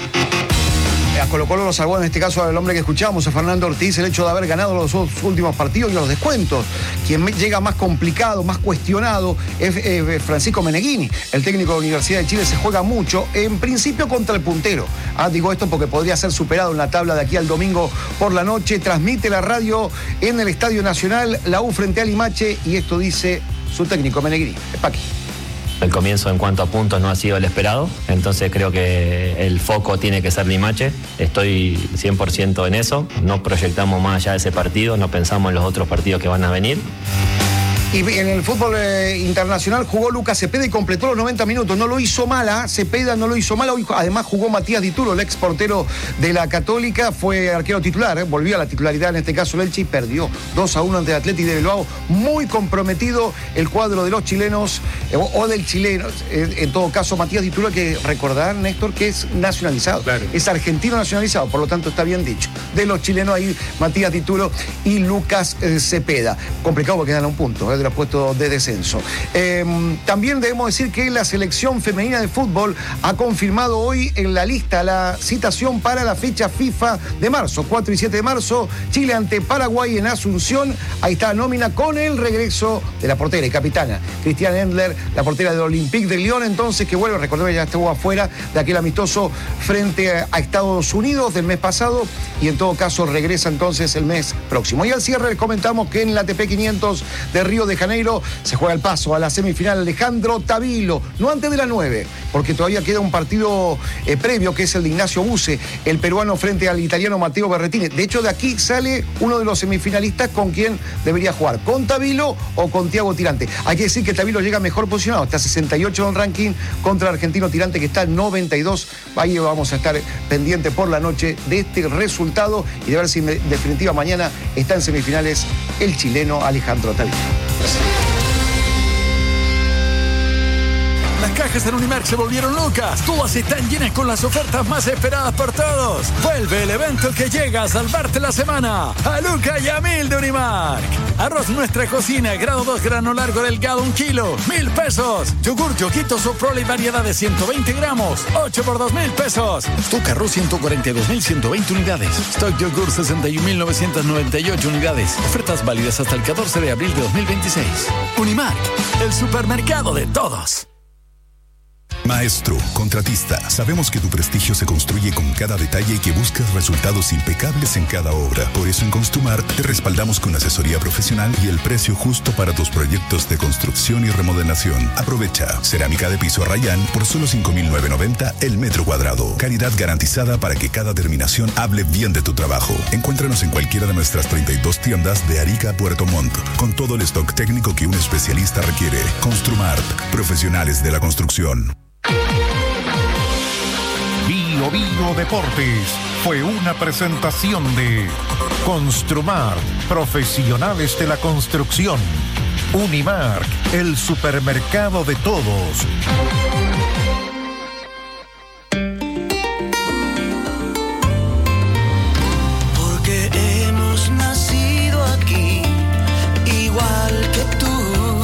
A Colo Colo lo salvó en este caso al hombre que escuchamos, a Fernando Ortiz, el hecho de haber ganado los dos últimos partidos y los descuentos. Quien llega más complicado, más cuestionado es eh, Francisco Meneghini, el técnico de la Universidad de Chile. Se juega mucho, en principio contra el puntero. Ah, digo esto porque podría ser superado en la tabla de aquí al domingo por la noche. Transmite la radio en el Estadio Nacional, la U frente a Limache, y esto dice su técnico Meneghini. Paqui. El comienzo en cuanto a puntos no ha sido el esperado, entonces creo que el foco tiene que ser Limache. Estoy cien por ciento en eso, no proyectamos más allá de ese partido, no pensamos en los otros partidos que van a venir. Y en el fútbol eh, internacional jugó Lucas Cepeda y completó los noventa minutos. No lo hizo mala, Cepeda no lo hizo mala. Hoy además jugó Matías Dituro, el ex portero de la Católica. Fue arquero titular, eh, volvió a la titularidad en este caso el Elche y perdió dos a uno ante el Athletic de Bilbao. Muy comprometido el cuadro de los chilenos, eh, o, o del chileno. Eh, en todo caso, Matías Dituro, hay que recordar, Néstor, que es nacionalizado. Claro. Es argentino nacionalizado, por lo tanto está bien dicho. De los chilenos ahí, Matías Dituro y Lucas eh, Cepeda. Complicado porque dan un punto, eh, los puestos de descenso. Eh, también debemos decir que la selección femenina de fútbol ha confirmado hoy en la lista la citación para la fecha FIFA de marzo, cuatro y siete de marzo, Chile ante Paraguay en Asunción. Ahí está la nómina con el regreso de la portera y capitana Christiane Endler, la portera del Olympique de Lyon, entonces, que vuelve, recordemos, ya estuvo afuera de aquel amistoso frente a Estados Unidos del mes pasado, y en todo caso regresa entonces el mes próximo. Y al cierre les comentamos que en la A T P quinientos de Río de Janeiro se juega el paso a la semifinal Alejandro Tavilo, no antes de las nueve, porque todavía queda un partido eh, previo, que es el de Ignacio Buse, el peruano frente al italiano Matteo Berrettini. De hecho, de aquí sale uno de los semifinalistas con quien debería jugar, con Tavilo o con Thiago Tirante. Hay que decir que Tavilo llega mejor posicionado, está sesenta y ocho en el ranking, contra el argentino Tirante, que está en noventa y dos. Ahí vamos a estar pendiente por la noche de este resultado y de ver si en definitiva mañana está en semifinales el chileno Alejandro Tavilo. Las cajas en Unimark se volvieron locas. Todas están llenas con las ofertas más esperadas por todos. Vuelve el evento que llega a salvarte la semana. A Luca y a Mil de Unimark. Arroz Nuestra Cocina, grado dos, grano largo delgado, un kilo, mil pesos. Yogur Yoguito Soprole y variedad de ciento veinte gramos, ocho por dos mil pesos. Stock Arroz ciento cuarenta y dos mil ciento veinte unidades. Stock Yogur sesenta y un mil novecientas noventa y ocho unidades. Ofertas válidas hasta el catorce de abril de dos mil veintiséis. Unimark, el supermercado de todos. Maestro, contratista, sabemos que tu prestigio se construye con cada detalle y que buscas resultados impecables en cada obra. Por eso en Construmart te respaldamos con asesoría profesional y el precio justo para tus proyectos de construcción y remodelación. Aprovecha. Cerámica de piso Rayán por solo cinco mil novecientos noventa el metro cuadrado. Calidad garantizada para que cada terminación hable bien de tu trabajo. Encuéntranos en cualquiera de nuestras treinta y dos tiendas de Arica a Puerto Montt, con todo el stock técnico que un especialista requiere. Construmart, profesionales de la construcción. Bio Bio Deportes fue una presentación de Construmar, profesionales de la construcción. Unimark, el supermercado de todos. Porque hemos nacido aquí, igual que tú.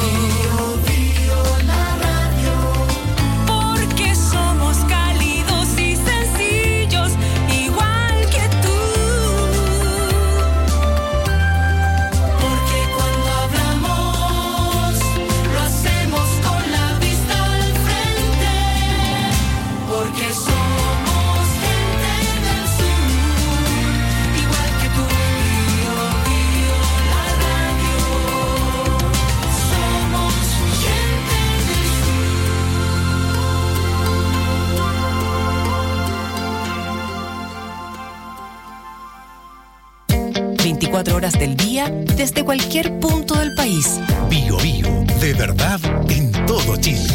veinticuatro horas del día, desde cualquier punto del país. Bio Bio, de verdad en todo Chile.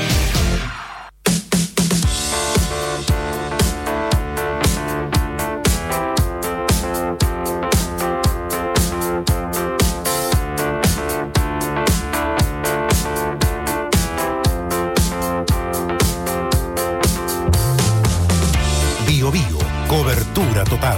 Bio Bio, cobertura total.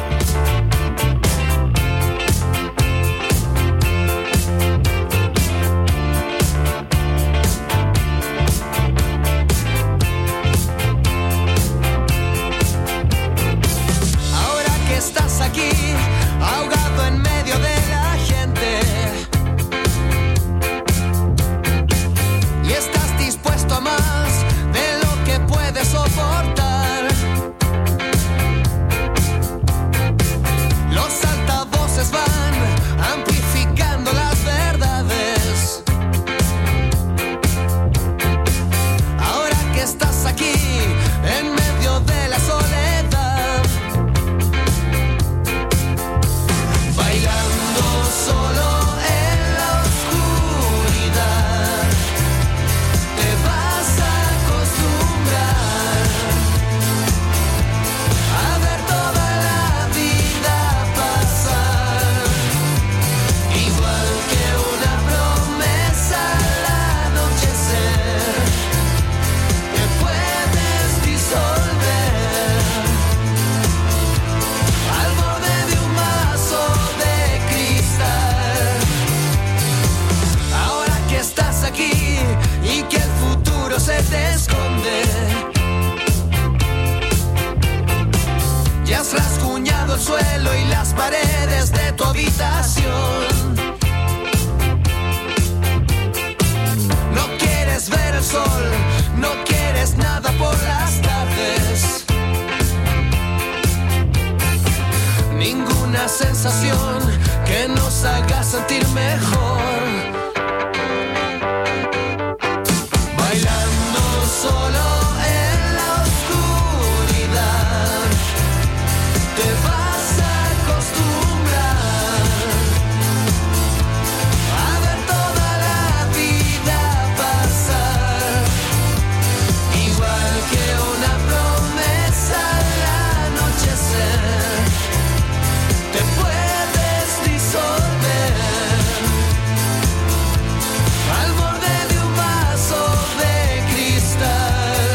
sentir mejor. Bailando solo en la oscuridad, te vas a acostumbrar a ver toda la vida pasar, igual que una promesa al anochecer. Te puedes disolver al borde de un vaso de cristal.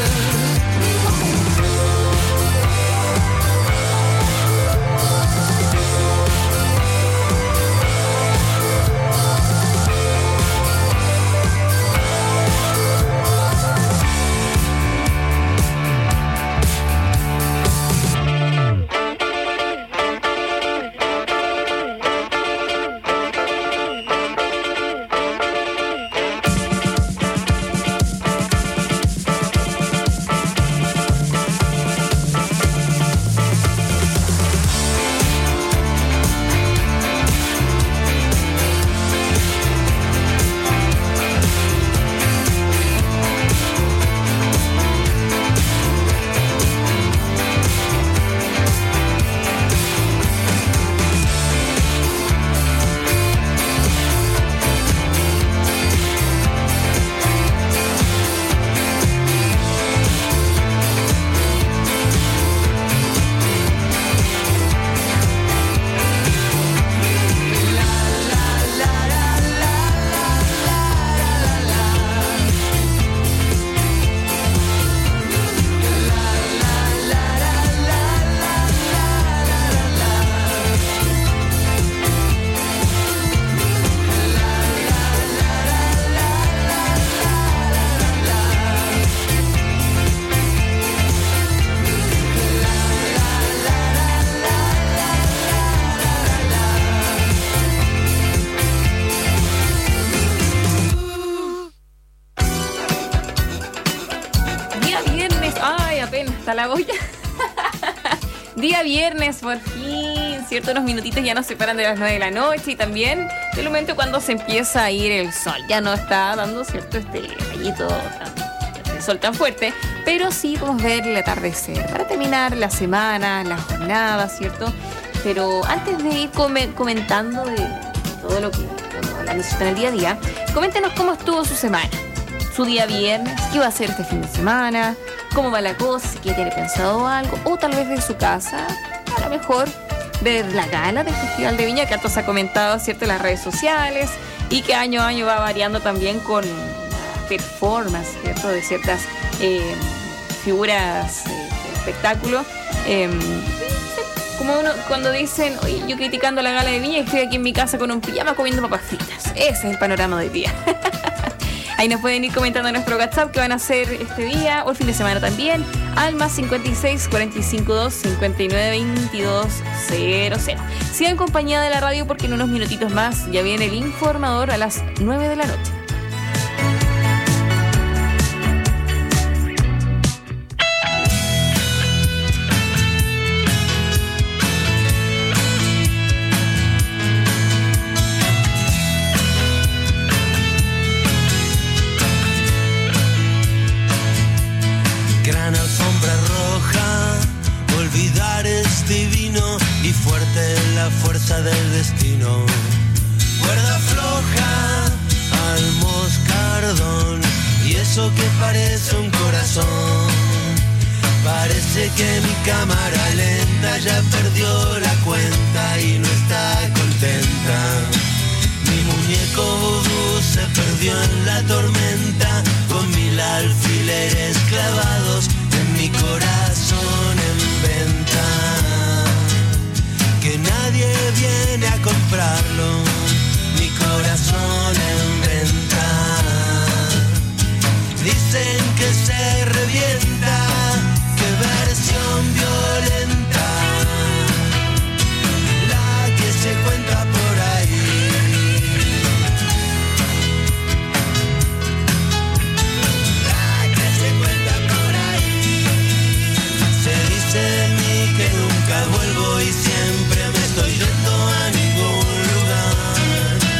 La voy. Día viernes, por fin, ¿cierto? Unos minutitos ya nos separan de las nueve de la noche y también del momento cuando se empieza a ir el sol. Ya no está dando, ¿cierto? Este rayito, tan, el sol tan fuerte, pero sí podemos ver el atardecer para terminar la semana, la jornada, ¿cierto? Pero antes de ir come, comentando de todo lo que bueno, la necesitan el día a día, coméntenos cómo estuvo su semana, su día viernes, qué va a hacer este fin de semana, cómo va la cosa, si ya tiene pensado algo, o tal vez de su casa, a lo mejor ver la gala del Festival de Viña, que antes ha comentado, ¿cierto?, en las redes sociales, y que año a año va variando también con performance, ¿cierto?, de ciertas eh, figuras eh, de espectáculo. Eh, como uno, cuando dicen, oye, yo criticando la gala de Viña y estoy aquí en mi casa con un pijama comiendo papas fritas. Ese es el panorama del día. Ahí nos pueden ir comentando en nuestro WhatsApp qué van a hacer este día o el fin de semana también, al más cincuenta y seis, cuarenta y cinco, dos, cincuenta y nueve, veintidós, cero cero. Sigan en compañía de la radio porque en unos minutitos más ya viene el informador a las nueve de la noche. Gran alfombra roja, olvidar es divino y fuerte la fuerza del destino. Cuerda floja al moscardón y eso que parece un corazón. Parece que mi cámara lenta ya perdió la cuenta y no está contenta. Mi muñeco vudú se perdió en la tormenta con mil alfileres clavados en mi corazón en venta. Que nadie viene a comprarlo, mi corazón en venta. Dicen que se revienta, qué versión violenta, la que se cuenta por ahí. Vuelvo y siempre me estoy yendo a ningún lugar.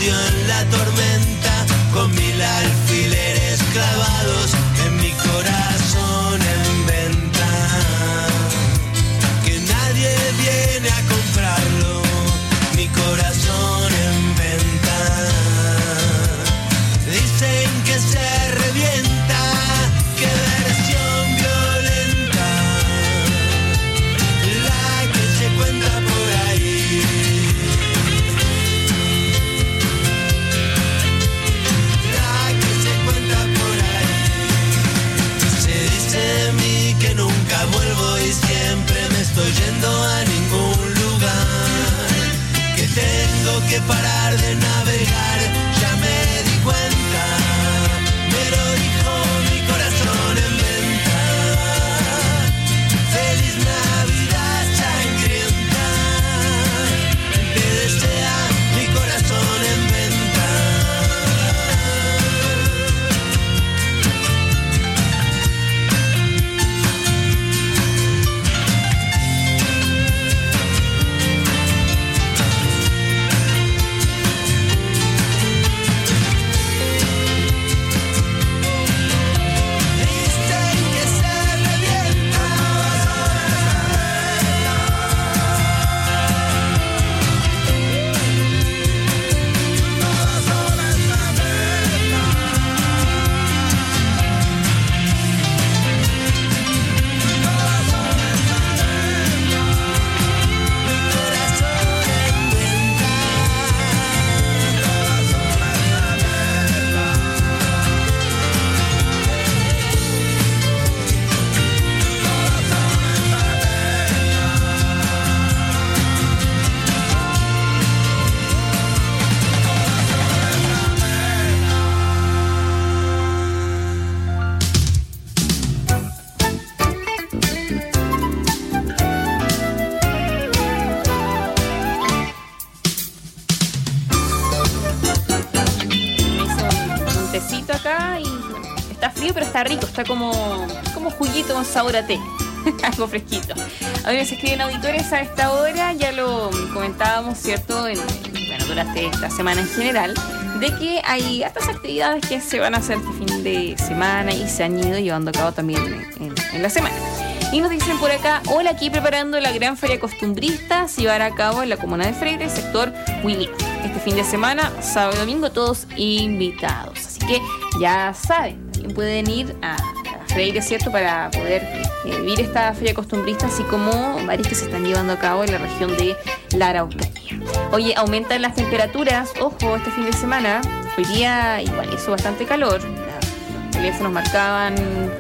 naufragio en la tormenta, con mil alfileres clavados en mi corazón en venta, que nadie viene a comprarlo, mi corazón en venta. Dicen que se revienta, qué versión violenta, la que se cuenta por ahí. La que se cuenta por ahí. Se dice de mí que nunca vuelvo y siempre me estoy yendo a ningún lugar, que tengo que parar de navegar, ya me di cuenta, me lo dijo mi corazón en venta. Feliz Navidad sangrienta, te desea mi corazón en venta. Dicen que se revienta. Un tecito acá y bueno, está frío pero está rico, está como, como juguito con sabor a té. Algo fresquito. A ver, se escriben auditores a esta hora, ya lo comentábamos, ¿cierto? En, bueno, durante esta semana en general, de que hay hartas actividades que se van a hacer este fin de semana y se han ido llevando a cabo también en, en la semana. Y nos dicen por acá, hola, aquí preparando la gran feria costumbrista, se llevará a cabo en la comuna de Freire, sector Huilín. Este fin de semana, sábado y domingo, todos invitados. Así que ya saben, también pueden ir a, a Freire, ¿cierto? Para poder eh, vivir esta feria costumbrista, así como varias que se están llevando a cabo en la región de la Araucanía. Oye, aumentan las temperaturas, ojo, este fin de semana, hoy día igual hizo bastante calor. Los teléfonos marcaban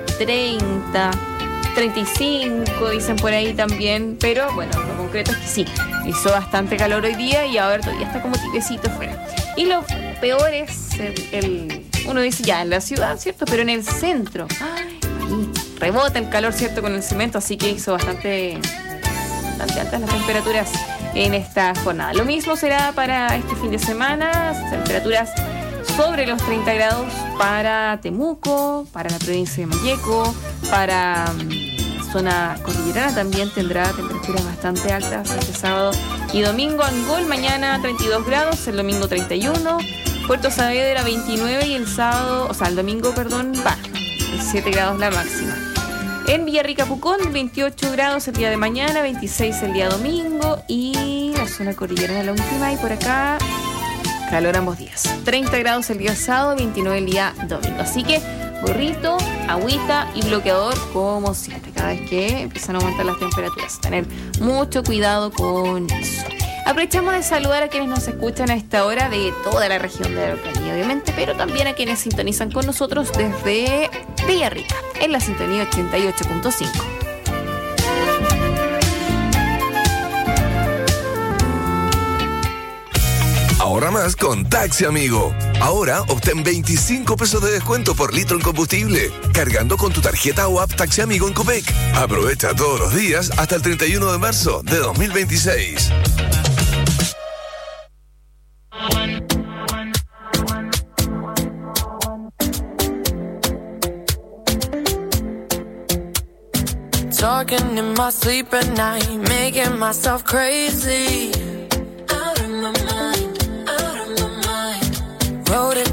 treinta, treinta y cinco, dicen por ahí también, pero bueno, lo concreto es que sí, hizo bastante calor hoy día y ahora todavía está como tibiecito fuera. Y lo peor es el, el uno dice ya en la ciudad, ¿cierto? Pero en el centro, ay, ahí rebota el calor, ¿cierto? Con el cemento, así que hizo bastante, bastante altas las temperaturas en esta jornada. Lo mismo será para este fin de semana, temperaturas sobre los treinta grados para Temuco, para la provincia de Malleco, para um, la zona cordillerana también tendrá temperaturas bastante altas este sábado y domingo. Angol mañana treinta y dos grados, el domingo treinta y uno, Puerto Saavedra veintinueve y el sábado, o sea el domingo, perdón, baja, diecisiete grados la máxima. En Villarrica Pucón veintiocho grados el día de mañana, veintiséis el día domingo y la zona cordillerana la última y por acá calor ambos días. treinta grados el día sábado, veintinueve el día domingo. Así que gorrito, agüita y bloqueador como siempre. Cada vez que empiezan a aumentar las temperaturas. Tener mucho cuidado con eso. Aprovechamos de saludar a quienes nos escuchan a esta hora de toda la región de la Araucanía, obviamente, pero también a quienes sintonizan con nosotros desde Villarrica, en la sintonía ochenta y ocho punto cinco. Ahorra más con Taxi Amigo. Ahora obtén veinticinco pesos de descuento por litro en combustible, cargando con tu tarjeta o app Taxi Amigo en Copec. Aprovecha todos los días hasta el treinta y uno de marzo de dos mil veintiséis. Talking in my sleep at night, making myself crazy. Out of my mind, out of my mind.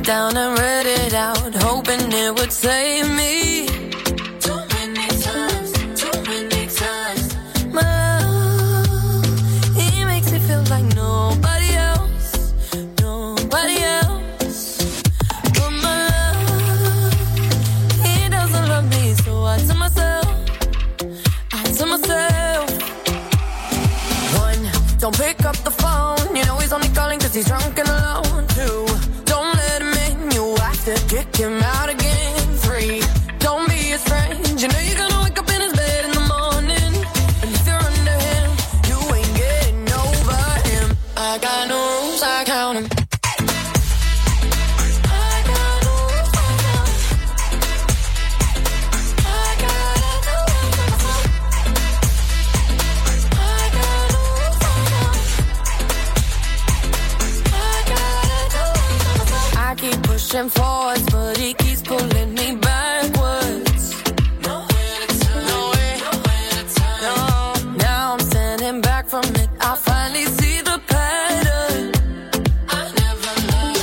down and read it out, hoping it would save me. Too many times, too many times. My love, he makes me feel like nobody else, nobody else. But my love, he doesn't love me, so I tell myself, I tell myself. One, don't pick up the phone, you know he's only calling cause he's drunk and alone. Two, don't let him in, you have to kick him out again. Three, don't be his friend, you know you're gonna wake up in his bed in the morning. And if you're under him, you ain't getting over him. I got no rules, I count him. Pushing forwards, but he keeps pulling me backwards. Nowhere to turn, nowhere, nowhere to turn. No, now I'm standing back from it. I finally see the pattern. I never loved,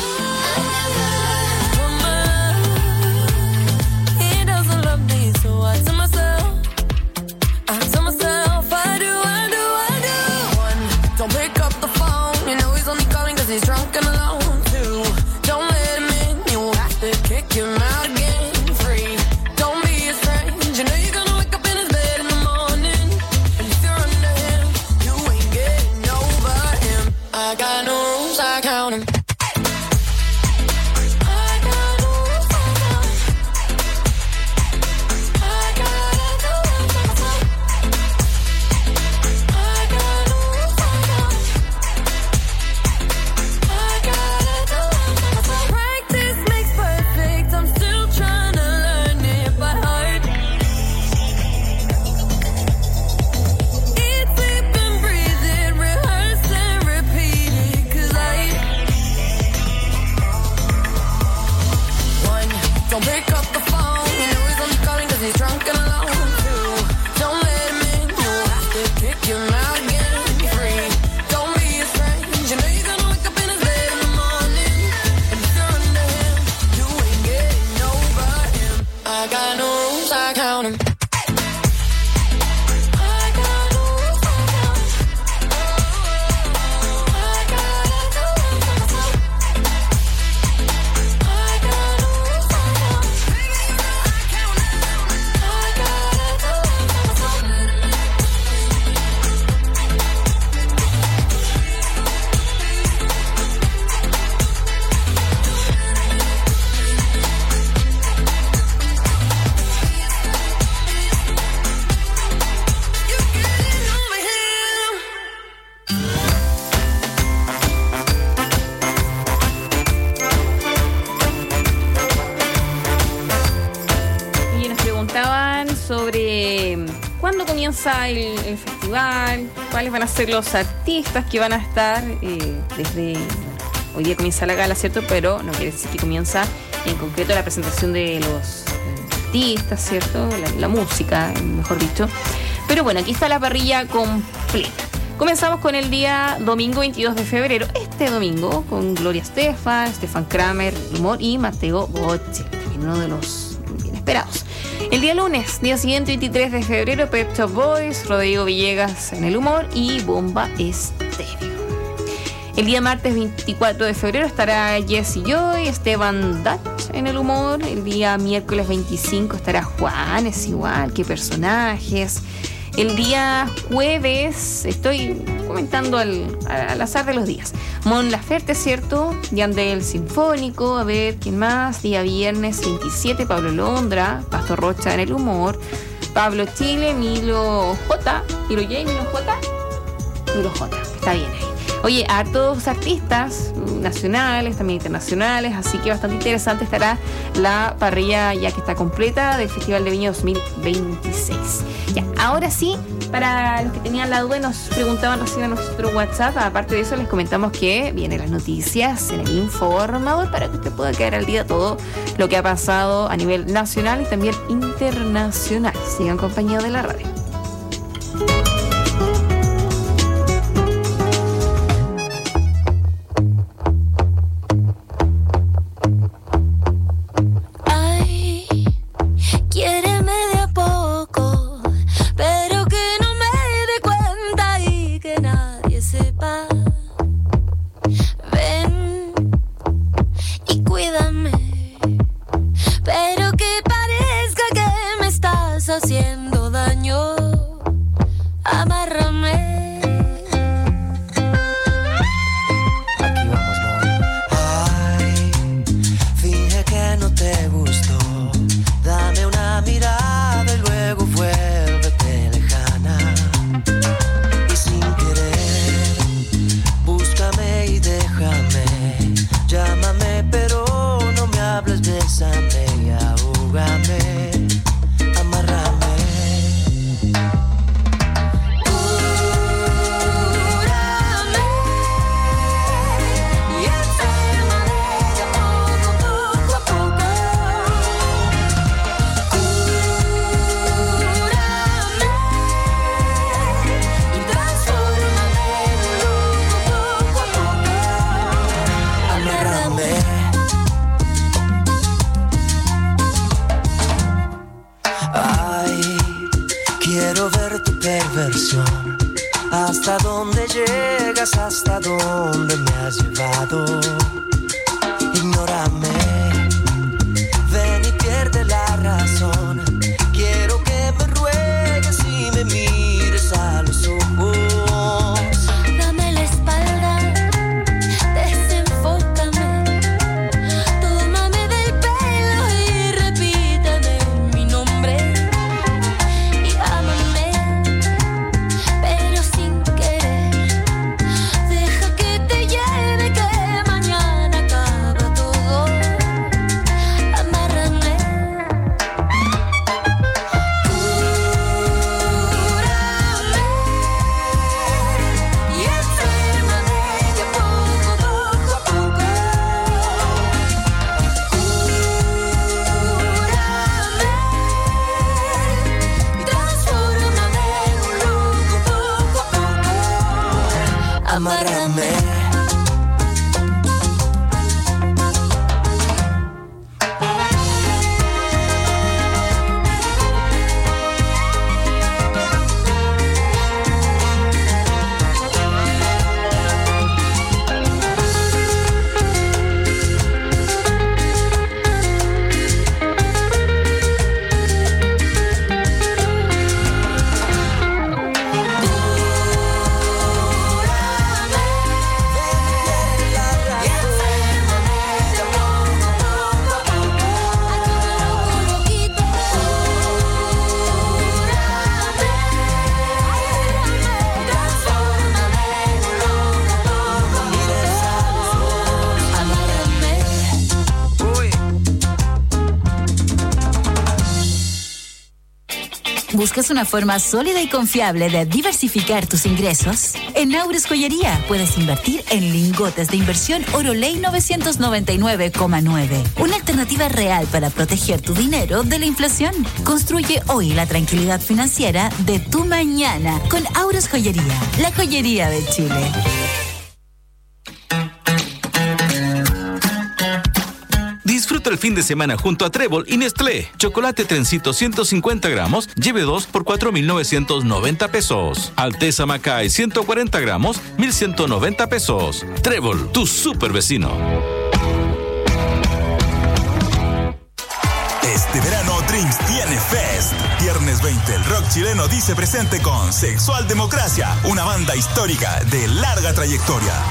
I never loved. He doesn't love me, so I tell myself, I tell myself, I do, I do, I do. One, don't pick up the phone, you know he's only calling cause he's drunk and alone. Two, don't let him in. Kick him out again, free. Don't be his friend. You know you're gonna wake up in his bed in the morning. And if you're under him, you ain't getting over him. I got no rules, I count him. Don't pick up the phone, you know he's only calling cause he's drunk and alone. Two, don't let him in, you have to kick him out again. Three, don't be his friend, you know you're gonna wake up in his bed in the morning. And if you're under him, you ain't getting over him. I got no rules, I count him. Sobre cuándo comienza el, el festival, cuáles van a ser los artistas que van a estar eh, desde... Hoy día comienza la gala, ¿cierto? Pero no quiere decir que comienza en concreto la presentación de los artistas, ¿cierto? La, la música, mejor dicho. Pero bueno, aquí está la parrilla completa. Comenzamos con el día domingo veintidós de febrero, este domingo, con Gloria Estefan, Stefan Kramer, Humor y Mateo Bocci, uno de los bien esperados. El día lunes, día siguiente, veintitrés de febrero, Pet Shop Boys, Rodrigo Villegas en el Humor y Bomba Estéreo. El día martes veinticuatro de febrero estará Jesse Joy, Esteban Dutch en el Humor. El día miércoles veinticinco estará Juanes, igual, qué personajes. El día jueves, estoy comentando al, al azar de los días, Mon Laferte, ¿cierto? Yandel Sinfónico, a ver, ¿quién más? Día viernes veintisiete, Pablo Londra, Pastor Rocha en el Humor, Pablo Chile, Milo J, Milo J, Milo J, Milo J, está bien ahí. Oye, hartos artistas nacionales, también internacionales, así que bastante interesante estará la parrilla ya que está completa del Festival de Viña dos mil veintiséis. Ya, ahora sí, para los que tenían la duda y nos preguntaban recién a nuestro WhatsApp, aparte de eso les comentamos que vienen las noticias en el informador para que usted pueda quedar al día de todo lo que ha pasado a nivel nacional y también internacional. Sigan acompañados de la radio. digas hasta dónde me has llevado. Ignórame, ven y pierde la razón. Quiero que me ruegues y me mires a los ojos. Dame la espalda, desenfócame. Tómame del pelo y repítame mi nombre. Y ámame, pero sin querer. Deja que te lleve, que mañana acaba todo. Amárrame. Y enfermame de poco, poco a poco. Cúrame y transfórmame en un loco poco a poco. Amárrame. ¿Buscas una forma sólida y confiable de diversificar tus ingresos? En Aures Joyería puedes invertir en lingotes de inversión Oroley novecientos noventa y nueve coma nueve. Una alternativa real para proteger tu dinero de la inflación. Construye hoy la tranquilidad financiera de tu mañana con Aures Joyería, la joyería de Chile. Disfruta el fin de semana junto a Trébol y Nestlé. Chocolate Trencito ciento cincuenta gramos, lleve dos por cuatro mil novecientos noventa pesos. Alteza Macay ciento cuarenta gramos, mil ciento noventa pesos. Trébol, tu super vecino. Este verano Drinks tiene Fest. Viernes veinte, el rock chileno dice presente con Sexual Democracia, una banda histórica de larga trayectoria.